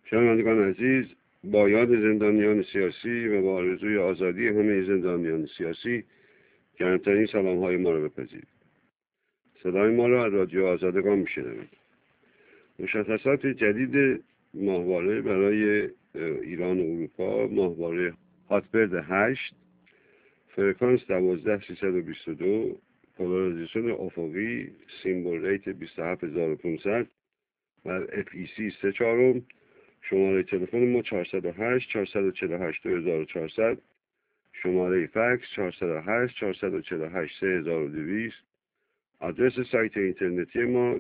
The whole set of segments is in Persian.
شنوندگان عزیز، با یاد زندانیان سیاسی و با آرزوی آزادی همه زندانیان سیاسی گرمترین سلام‌های ما را بپذیرید. صدای ما را از رادیو آزادگان میشنوید. مشخصات جدید ماهواره برای ایران و اروپا: ماهواره هاتبرد 8، فرکانس 12322، پولاریزیشن افقی، سیمبل ریت 27500 و FEC 3/4. شماره تلفن ما 408 448 2400، شماره فکس 408 448 3200. آدرس سایت اینترنتی ما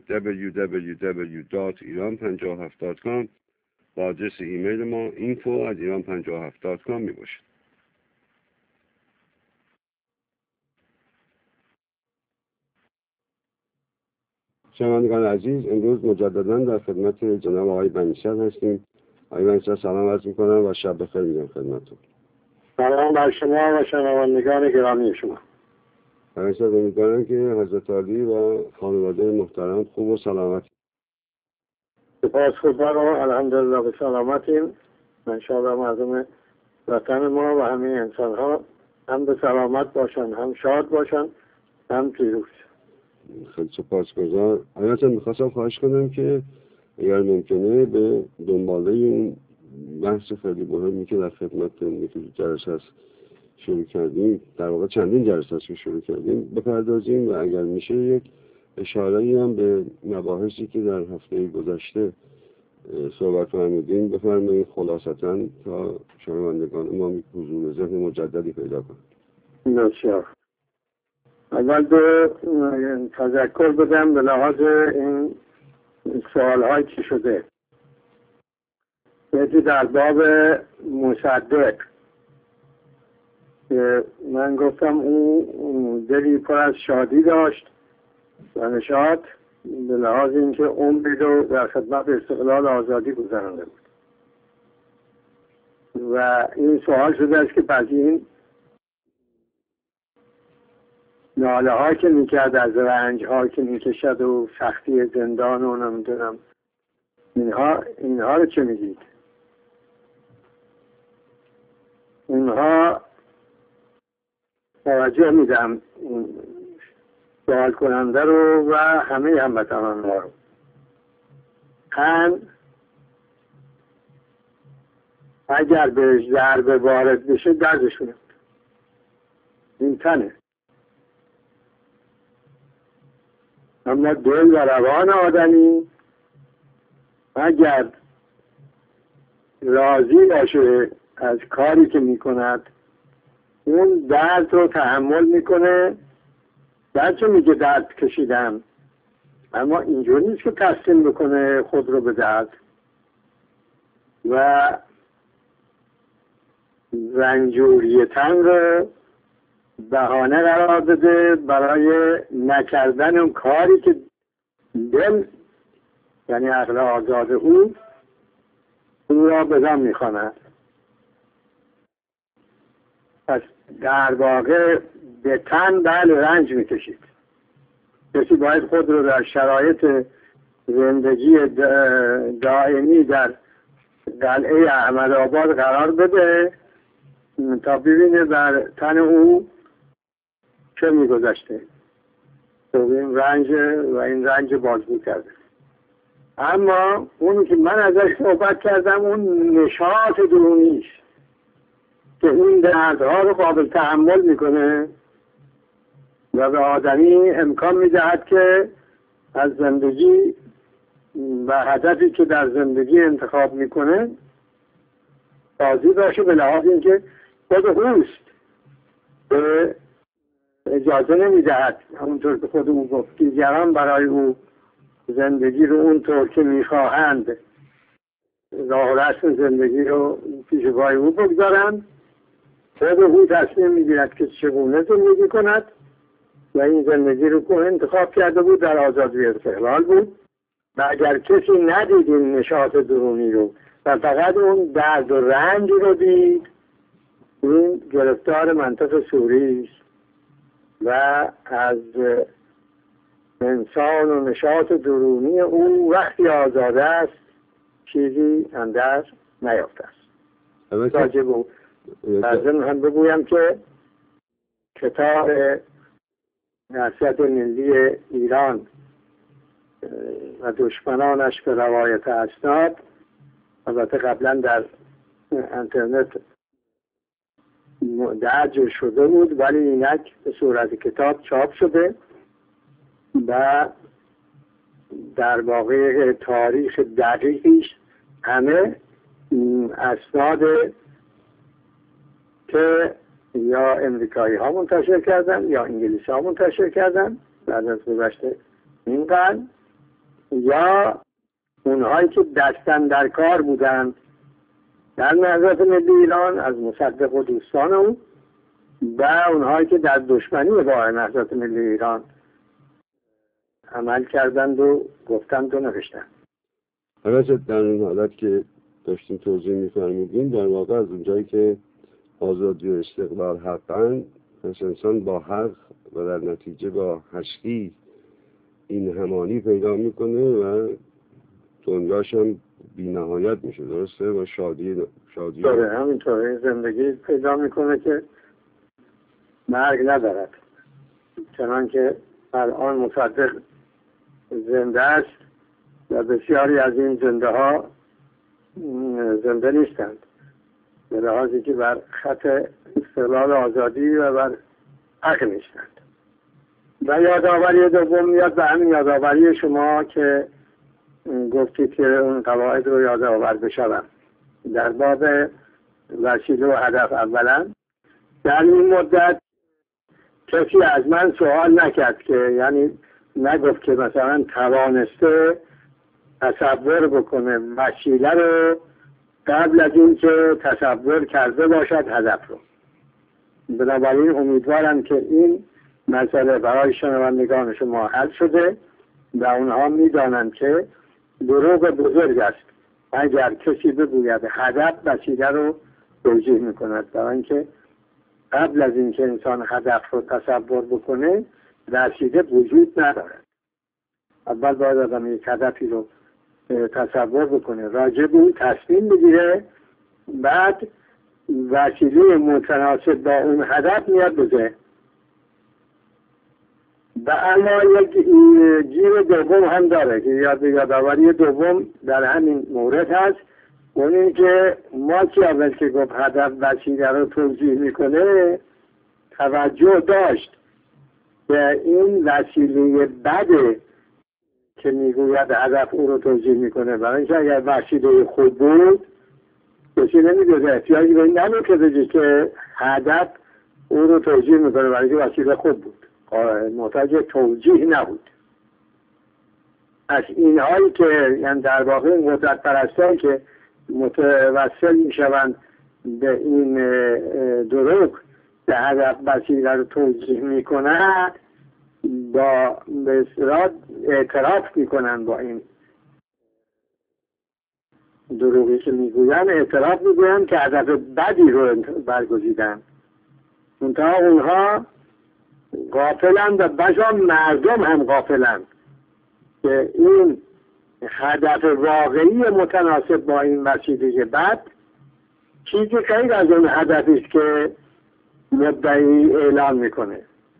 www.iran57.com و آدرس ایمیل ما info@iran57.com می باشد. شنوندگان عزیز، امروز مجددا در خدمت جناب آقای بنی‌صدر هستیم. آقای بنی‌صدر سلام عرض می‌کنم و شب بخیر میگم خدمتتون. سلام بر شما و شنوندگان گرامی شما. آقای بنی‌صدر، امیدوارم که حضرت عالی و خانواده محترم خوب و سلامت. سپاس خدا رو الحمدلله به سلامتیم. انشاءالله مردم وطن ما و همه انسان ها هم به سلامت باشن، هم شاد باشن، هم پیروز. خیلی سپاسگزار. آقای بنی‌صدر، می‌خواستم خواهش کنم که اگر ممکنه به دنباله این بحث خیلی مهمی که در خدمت یکی جلسه هست شروع کردیم، در واقع چندین جلسه هست شروع کردیم، بپردازیم و اگر میشه یک اشاره‌ای هم به مباحثی که در هفته گذشته صحبت فرمودین بفرمایید خلاصتاً تا شنوندگان ما حضور ذهن مجددی پیدا کنند. بسیار. اول به تذکر بدم به لحاظ این سوال‌هایی که شده. یکی در باب مصدق که من گفتم اون دلی پر از شادی داشت و نشاط به لحاظ اینکه عمری رو در خدمت استقلال آزادی گذرانده بود و این سوال شده است که پس این ناله ها که میکرد از رنج ها که میکشد و سختی زندان و نمیدونم اینها رو چه میگید؟ اینها توجه میدم سوال کننده رو و همه هموطنان ما رو. اگر بهش ضربه وارد بشه دردشونه، این تنه، اما دل و روان آدمی اگر راضی باشه از کاری که میکند اون درد رو تحمل میکنه. درچه میگه درد کشیدم، اما اینجور نیست که تسلیم بکنه خود رو به درد و رنجوری تن رو بهانه قرار بده برای نکردن اون کاری که دل، یعنی عقل آزاد او را به دم میخواند. پس در واقع به تن رنج میکشید. کسی باید خود رو در شرایط زندگی دائمی در قلعه احمدآباد قرار بده تا ببینه در تن او چه میگذشته و این رنج بازگو کرده. اما اونی که من ازش صحبت کردم اون نشاط درونیش که این دردها رو قابل تحمل میکنه و به آدمی امکان میدهد که از زندگی و هدفی که در زندگی انتخاب میکنه راضی باشه، به لحاظ اینکه خود اوست به اجازه نمیدهد همونطور که خود او گفت دیگران برای او زندگی رو اونطور که میخواهند راه و رسم زندگی رو پیش پای او بگذارند. خود او تصمیم میگیرد که چگونه زندگی کند و این زندگی رو که انتخاب کرده بود در آزادی استقلال بود و اگر کسی ندید این نشاط درونی رو و فقط اون درد و رنج رو دید، این گرفتار منطق سوری است و از انسان و نشاط درونی او وقتی آزاده است چیزی اندر نیافته است. البته راجع به لازم هم بگویم که کتاب نهضت ملی ایران و دشمنانش به روایت اسناد البته قبلا در اینترنت درج شده بود، ولی اینک به صورت کتاب چاپ شده و در واقع تاریخ دقیقیش همه اسناد که یا امریکایی ها منتشر کردن یا انگلیسی ها منتشر کردن بعد از گذشته این قرن، یا اونهایی که دستن در کار بودن در نهضت ملی ایران از مصدق و دوستان اون، و اونهایی که در دشمنی با نهضت ملی ایران عمل کردند و گفتند و نوشتند. البته در این حالت که داشتیم توضیح می‌فرمودیم، در واقع از اونجایی که آزادی و استقلال حقاً، پس انسان با حق و در نتیجه با هستی این همانی پیدا میکنه و دنیاش هم بی نهایت میشه، درسته؟ و شادی داره همینطوره زندگی پیدا میکنه که مرگ ندارد. چنانکه الان مصدق زنده است و بسیاری از این زنده ها زنده نیستند، به لحاظی که بر خط استقلال آزادی و بر حق نیستند. و یادآوری دوم میاد به همین یادآوری شما که گفتید که اون قواعد رو یادآور بشوم در باب وسیله و هدف. اولا در این مدت کسی از من سوال نکرد که، یعنی نگفت که مثلا توانسته تصور بکنه وسیله رو قبل از این که تصور کرده باشد هدف رو. بنابراین امیدوارم که این مسئله برای شنوندگان شما حل شده و اونها میدانند که دروغ بزرگ است اگر کسی بگوید هدف وسیله رو توجیه میکند، برای اینکه قبل از اینکه انسان هدف رو تصور بکنه وسیله وجود ندارد. اول باید آدم یک هدفی رو تصور بکنه، راجع به اون تصمیم بگیره، بعد وسیله متناسب با اون هدف میاد بزه. و اما یک گیر دوم هم داره که یادآوری دوم در همین مورد هست، اون این که ما که اول که گفت هدف وسیله رو توضیح میکنه توجه داشت که این وسیله بده که میگوید هدف او رو توضیح میکنه، برای اینکه اگر وسیله خوب بود کسی نمیگوید احتیاجی به این نمیکنه که هدف او رو توضیح میکنه، برای اینکه وسیله خوب بود، محتاج توجیه نبود. از اینهایی که یعنی در واقع قدرت پرستان که متوسل میشوند به این دروغ که هدف وسیله رو توجیه میکنند، با به اصطلاح اعتراف میکنن با این دروغی که میگوین، اعتراف میگوین که هدف بدی رو برگزیدن. منتها اونها غافلند و بسا مردم هم غافلند که این هدف واقعی متناسب با این وسیله بد چیزی خیلی از اون هدفی است که مدعی اعلان میکنه.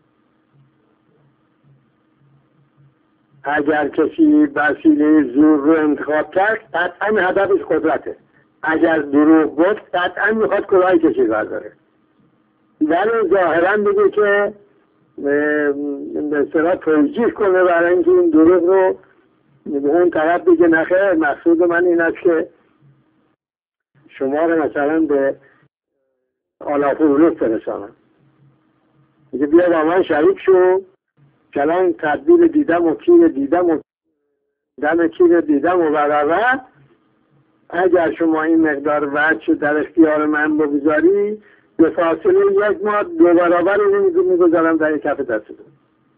اگر کسی وسیله زور رو انتخاب کرد قطعا هدفش قدرته، اگر دروغ گفت قطعا میخواد کلاه کسی برداره، ولی ظاهرا بگه که به اصطلاح توجیه کنه برای اینکه این دروغ رو به اون طرف بگه نخیر مقصود من این است که شما رو مثلا به آلاف اولوک برسانم، میگه بیا با من شریک شو، کلان تدبیر دیدم و کیر دیدم و دم کیر دیدم و برابر، اگر شما این مقدار وجه در اختیار من بگذاری به فاصله 1 ماه 2 برابر رو میگذارم در کف دست دو.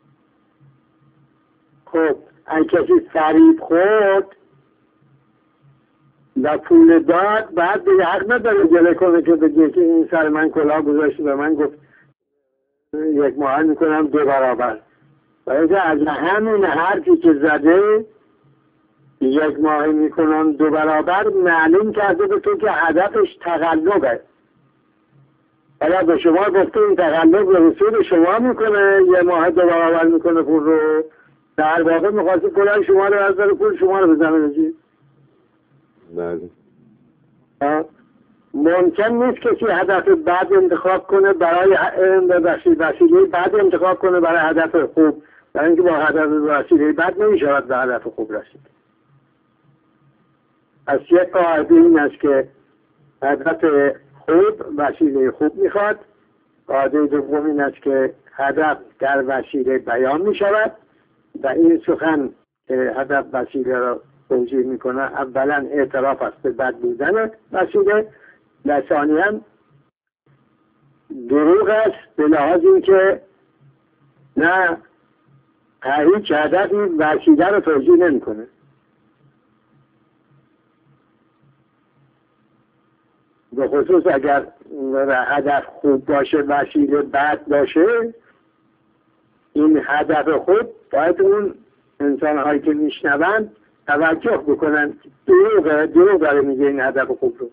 خب اگه کسی فریب خورد و پول داد بعد دیگه حق نداره جلوه کنه که بگه که این سر من کلاه گذاشت و من گفت 1 ماه میکنم 2 برابر. باید از همین حرفی که زده یک ماهی میکنن 2 برابر، معلوم کرده به تو که هدفش تقلبه. حالا به شما گفته این تقلب به رسول شما میکنه، 1 ماه 2 برابر میکنه پول رو، در واقع میخواسته کلان شما رو از داره پول شما رو بزنه بجید. بله. ممکن نیست کسی هدف بد انتخاب کنه برای وسیله بد انتخاب کنه برای هدف خوب، برای اینکه با هدف وسیله بد نمیشود به هدف خوب رسید. از یک قاعده این است که هدف خوب وسیله خوب میخواد. قاعده دوم این است که هدف در وسیله بیان میشود و این سخن که هدف وسیله را توجیه میکنه اولا اعتراف است به بد بودن وسیله و ثانیاً دروغ است به لحاظ این که نه هیچ هدفی وسیله رو توجیه نمیکنه. به خصوص اگر هدف خوب باشه وسیله بد باشه، این هدف خوب باید اون انسان هایی که میشنوند توجه بکنن دروغ داره میگه این هدف خوب رو.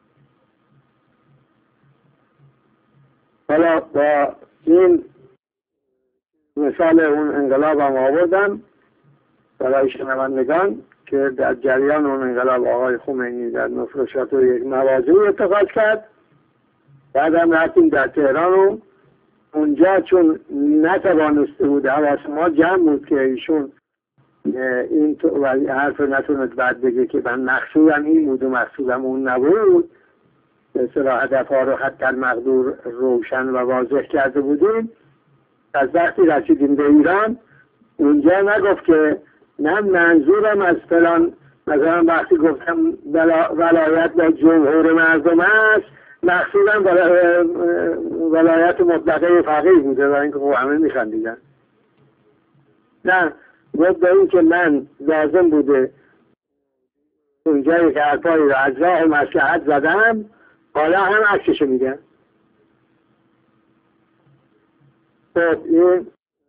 حالا با این مثال اون انقلاب هم آوردم برای شنوندگان که در جریان اون انقلاب آقای خمینی در نفرشات رو یک مواضعی اتخاذ کرد. بعدم رفتیم در تهران و اونجا چون نتوانسته بود، حواس ما جمع بود که ایشون این حرف نتوند بعد بگه که من مقصودم این بود و مقصودم اون نبود. به اصطلاح هدفها رو حتی المقدور روشن و واضح کرده بودیم. از وقتی رسیدیم به ایران اونجا نگفت که نه منظورم از فلان، مثلا وقتی گفتم ولایت با جمهور مردم است مقصودم ولایت مطلقه فقیه بوده و اینکه خب همه میخندیدن. نه، گفت به این که من لازم بوده اونجا یک حرفایی رو از راه مصلحت زدم، حالا هم عکسشو میگن. خب این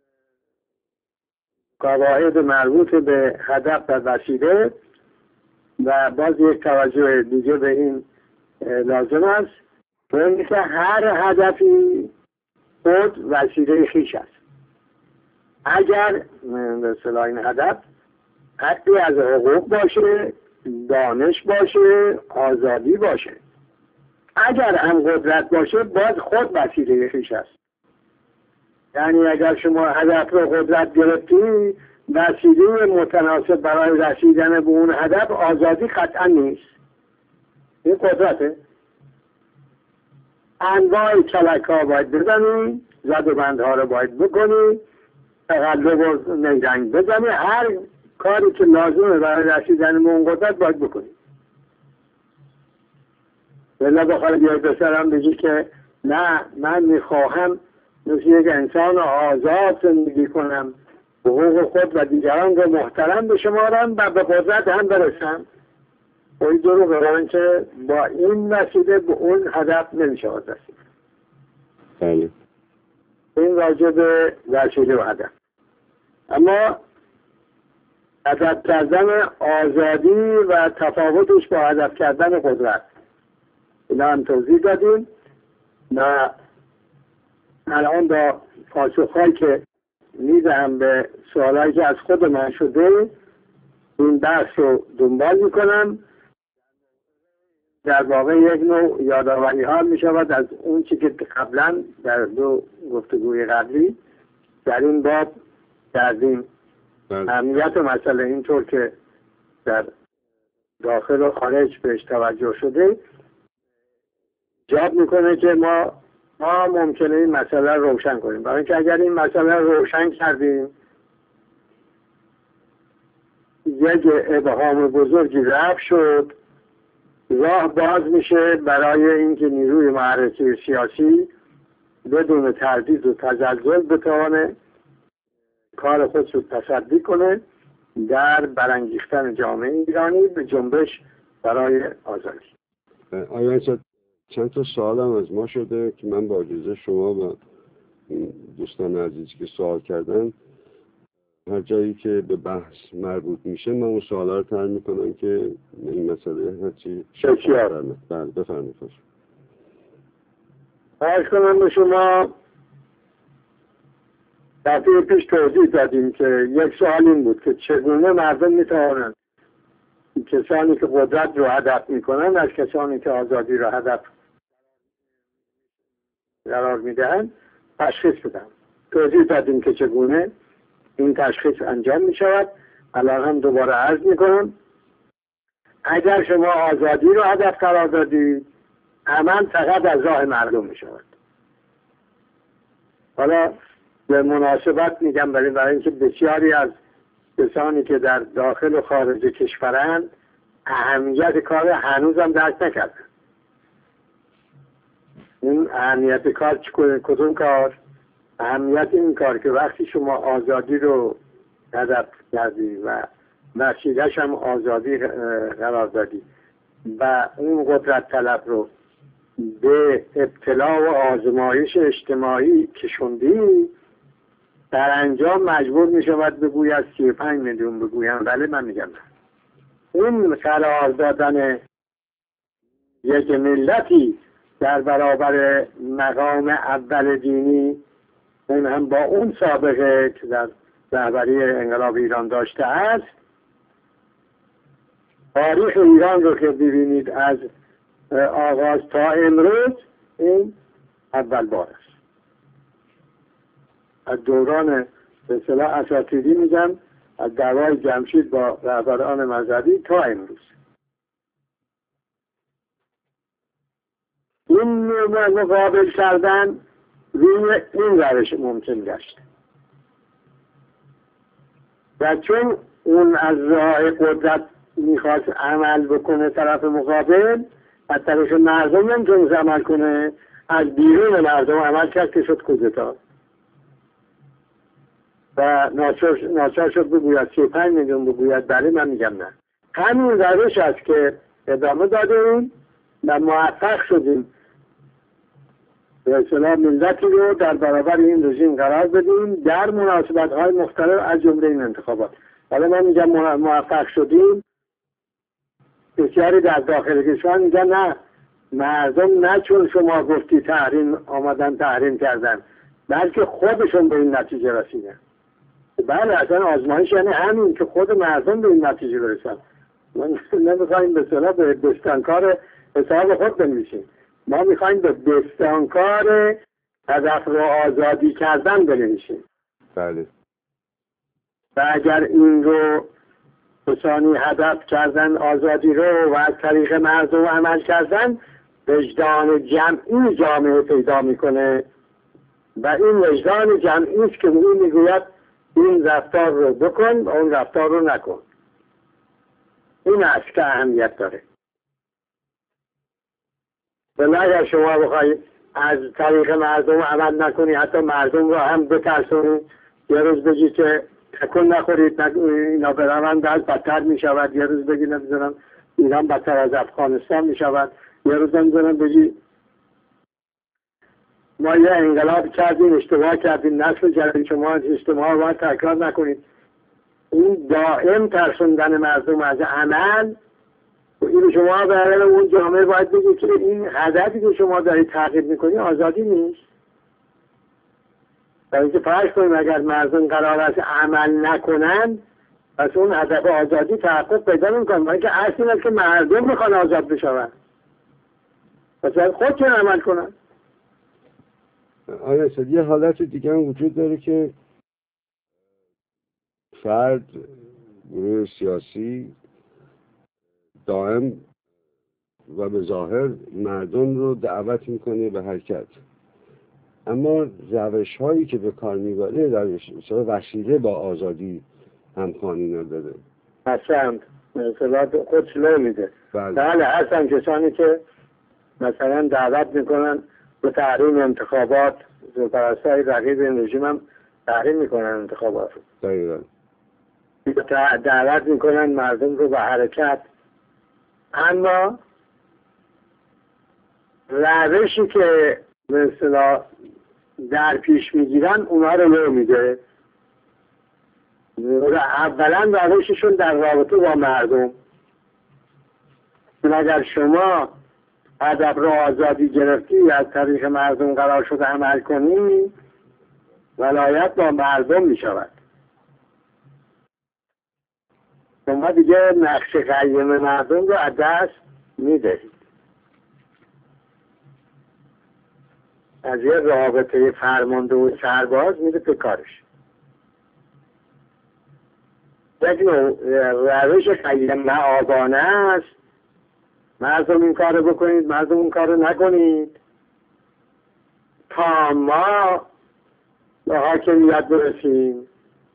قواعد مربوط به هدف و وسیله و باز یک توجه دیگه به این لازم است که هر هدفی خود وسیله خویش است. اگر به اصطلاح این هدف حقی از حقوق باشه، دانش باشه، آزادی باشه، اگر هم قدرت باشه باز خود وسیله خویش است. یعنی اگر شما هدف رو قدرت گرفتی، وسیله متناسب برای رسیدن به اون هدف آزادی قطعا نیست. این قدرته. انواع کلک ها باید بزنی، زد و بندها رو باید بکنی، تقلب و نیرنگ بزنی، هر کاری که لازمه برای رسیدن به اون قدرت باید بکنی. بلا بخواه بیای به سرم بگی که نه من میخواهم مثل یک انسان آزاد زندگی کنم، حقوق خود و دیگران رو محترم بشمارم و به قدرت هم برسم، این دروغه، برای اینکه با این وسیله به اون هدف نمیشود رسید. بله. این راجع به وسیله و هدف. اما هدف کردن آزادی و تفاوتش با هدف کردن قدرت اینا هم توضیح دادیم و الان با پاسخهایی که میدهم به سوالایی که از خود من شده این بحث رو دنبال میکنم. در واقع یک نوع یادآوری ها می شود از اون چی که قبلا در 2 گفتگوی قبلی در این باب کردیم. اهمیت مسئله اینطور که در داخل و خارج بهش توجه شده جاب میکنه که ما ممکنه این مسئله رو روشن کنیم. برای اینکه اگر این مسئله رو روشن کردیم یک ابهام بزرگی رفع شد، راه باز میشه برای اینکه نیروی معرکه سیاسی بدون تردید و تزلزل بتوانه کار خودش رو تصدی کنه در برانگیختن جامعه ایرانی به جنبش برای آزادی. آیا چند تا سوال هم از ما شده که من با اجازه شما و دوستان عزیزی که سوال کردن هر جایی که به بحث مربوط میشه من اون سوالا رو طرح میکنم که این مسئله هرچی بسیار. بله بفرمایید. عرض کنم به شما دفعه پیش توضیح دادیم که یک سوال این بود که چگونه مردم میتوانند کسانی که قدرت رو هدف میکنن از کسانی که آزادی رو هدف قرار میدهند تشخیص بدن. توضیح دادیم که چگونه این تشخیص انجام میشود. الان هم دوباره عرض میکنم اگر شما آزادی رو هدف قرار دادید عمل فقط از راه مردم میشود. حالا به مناسبت میگم برای اینکه بسیاری از کسانی که در داخل و خارج کشورند اهمیت کار هنوزم درک نکردن. این اهمیت کار کدوم کار؟ اهمیت این کار که وقتی شما آزادی رو هدف کردی و وسیله‌اش هم آزادی قرار دادی و اون قدرت طلب رو به ابتلا و آزمایش اجتماعی کشوندی، در انجام مجبور می شود بگوید 35 میلیون بگویم بله من میگم نه. این قرار دادن یک ملتی در برابر مقام اول دینی، اون هم با اون سابقه که در رهبری انقلاب ایران داشته است، تاریخ ایران رو که ببینید از آغاز تا امروز این اول بار است. از دوران به اصطلاح اساطیری میگم از دعوای جمشید با رهبران مذهبی تا امروز این مقابل کردن روی این روش ممکن گشت و چون اون از راه قدرت میخواست عمل بکنه طرف مقابل، از طرف مردم نمیتونست عمل کنه، از بیرون مردم عمل کرد که شد کودتا و ناچار شد بگوید 35 میلیون بگوید بله من میگم نه. همین روش است که ادامه دادیم و موفق شدیم به اصطلاح ملتی رو در برابر این رژیم قرار بدیم در مناسبت‌های مختلف از جمله این انتخابات. حالا من میگم موفق شدیم، بسیاری در داخل کشور میگن نه مردم نه چون شما گفتی تحریم آمدن تحریم کردن بلکه خودشون به این نتیجه رسیدن. بله اصلا آزمایش یعنی همین که خود مردم به این نتیجه برسن. ما نمیخوایم به اصطلاح به بستانکار حساب خود بنویسیم، ما میخوایم به بستانکار هدف رو آزادی کردن بنویسیم. بله. و اگر این رو کسانی هدف کردن آزادی رو و از طریق مردم عمل کردن، وجدان جمعی جامعه پیدا میکنه و این وجدان جمعی است که اون میگوید این رفتار رو بکن و اون رفتار رو نکن. این است که اهمیت داره. ولی اگر شما بخواید از طریق مردم عمل نکنی، حتی مردم رو هم بترسونی، یه روز بگی که تکون نخورید اینا برون بعد بدتر می شود، یه روز بگی نمیدونم ایران بدتر از افغانستان می شود، یه روز نمیدونم بگی ما یه انقلاب کردیم اشتباه کردیم نسل جدید شما اشتباه رو تکرار نکنید. این دائم ترسوندن مردم از عمل، این شما برای اون جامعه باید بگید که این هدفی که شما دارید تغییر میکنید آزادی نیست. برای اینکه فرض کنیم اگر مردم قرار است عمل نکنن پس اون هدف آزادی تحقق پیدا نمیکنه، برای اینکه اصل این است که مردم میخوان آزاد بشون پس باید خودشون عمل کنن. آره اصلا یه حالت دیگه هم وجود داره که فرد گروه سیاسی دائم و به ظاهر مردم رو دعوت میکنه به حرکت، اما روش هایی که به کار میبره روش وسیله با آزادی همخوانی نداره. اصلا مثلا خودش نمیده. بله هستن کسانی که مثلا دعوت میکنن به تحریم انتخابات، پرستای رقیب این رژیم هم تحریم میکنن انتخابات رو. دقیقا. دعوت میکنن مردم رو به حرکت، اما روشی که به اصطلاح در پیش میگیرن اونا رو نمیده. اولا روششون در رابطه با مردم. اگر شما هدف رو آزادی گرفتی از طریق مردم قرار شده عمل کنی، ولایت با مردم می شود. شما دیگه نقش قیم مردم رو از دست می دهید. از یه رابطه فرمانده و سرباز میره به کارش. یک روش قیم معابانه است. مردم این کار بکنید، مردم این کار نکنید تا ما به حاکمیت برسیم.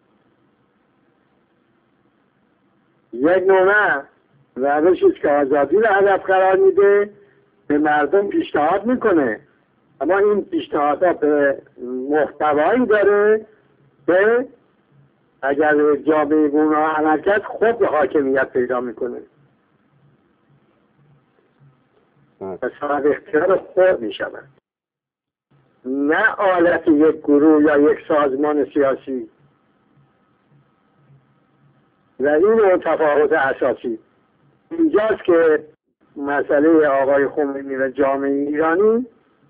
یک نوع روشی است که آزادی رو هدف قرار میده، به مردم پیشنهاد میکنه، اما این پیشنهادها به محتوایی داره که اگر جامعه اونها عمل کرد خود حاکمیت پیدا میکنه و صاحب اختیار خود میشود، نه آلت یک گروه یا یک سازمان سیاسی. و این تفاوت اساسی اینجاست که مسئله آقای خمینی و جامعه ایرانی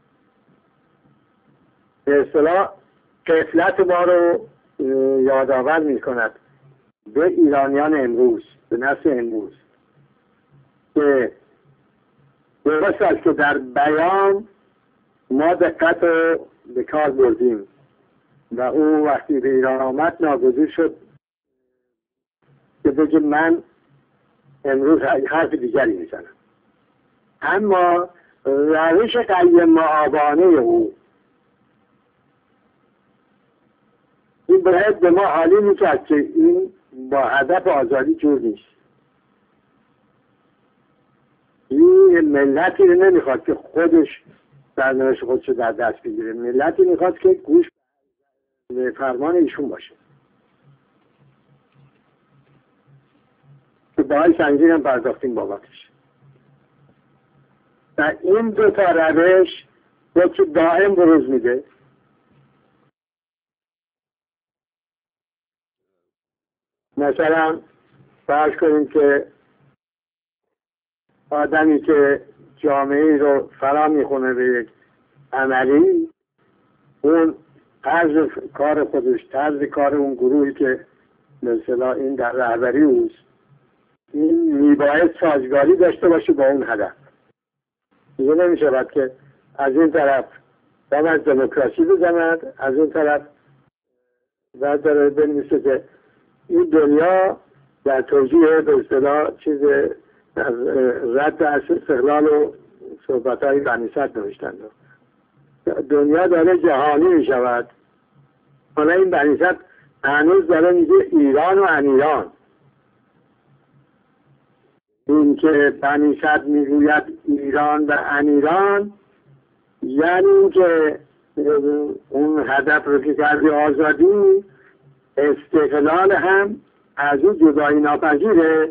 به اصطلاح غفلت ما رو یادآور می کند به ایرانیان امروز، به نسل امروز، که درست است که در بیان ما دقت رو به کار بردیم و او وقتی به ایران آمد ناگزیر شد که بگه من امروز حرف دیگری میزنم. اما روش قیم معابانه او این باید به ما حالی میکرد که این با هدف آزادی جور نیست. این ملتی رو نمیخواد که خودش سرنوشت خودش در دست بگیره، ملتی میخواد که گوش به فرمان ایشون باشه که باید سنگین هم پرداختیم بابتش. و این دو تا روش که دائم بروز میده. مثلا فرض کنیم که آدمی که جامعه رو فرا میخونه به یک عملی، اون طرز کار خودش، طرز کار اون گروهی که مثلا این در رهبری اوست، این میباید سازگاری داشته باشه با اون هدف. دیگه نمیشود که از این طرف دم از دموکراسی بزند، از این طرف و داره بنویسه که این دنیا در توجیه به اصطلاح چیز رد از استقلال و صحبت‌های بنی صدر نوشتن. دنیا داره جهانی می شود، حالا این بنی صدر هنوز داره میگه ایران و انیران. این که بنی صدر میگوید ایران و انیران، یعنی که اون هدف رو که کردی آزادی، استقلال هم از اون جدایی ناپذیره.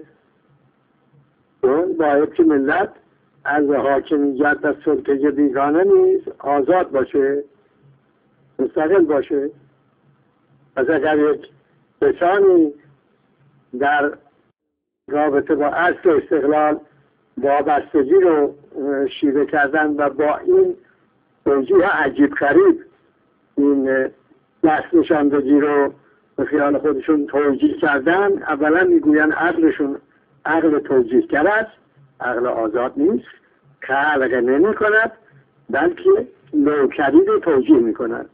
باید که ملت از حاکمیت و سلطه بیگانه نیز آزاد باشه، مستقل باشه. پس اگر یک کسانی در رابطه با اصل استقلال وابستگی رو شیوه کردن و با این توجیه عجیب غریب این دست نشاندگی رو به خیال خودشون توجیه کردن، اولا میگوین عقلشون عقل توجیهگر است، عقل آزاد نیست، خلق نمی کند بلکه نوکری رو توجیه می کند.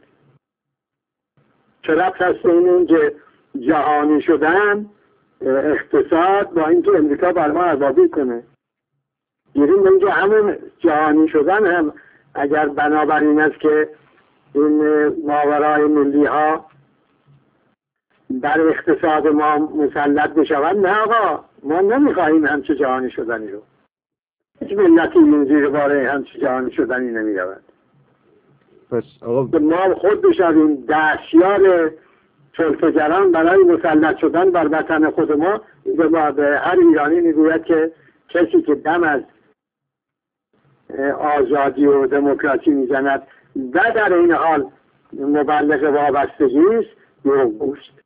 چه ربط هست این که جهانی شدن اقتصاد با اینکه امریکا بر ما اربابی کنه؟ گیریم اینکه همون جهانی شدن هم اگر بنابراین است که این ماورای ملی ها بر اقتصاد ما مسلط بشوند، نه آقا، ما نمیخواهیم همچه جهانی شدنی رو. هیچ ملتی این زیر باره همچه جهانی شدنی نمیرود. پس آقا ما خود بشویم دستیار سلطه‌گران برای مسلط شدن بر وطن خود ما. به هر ایرانی میگوید که کسی که دم از آزادی و دموکراسی میزند و در این حال مبلغ وابستگی است، دروغگوست.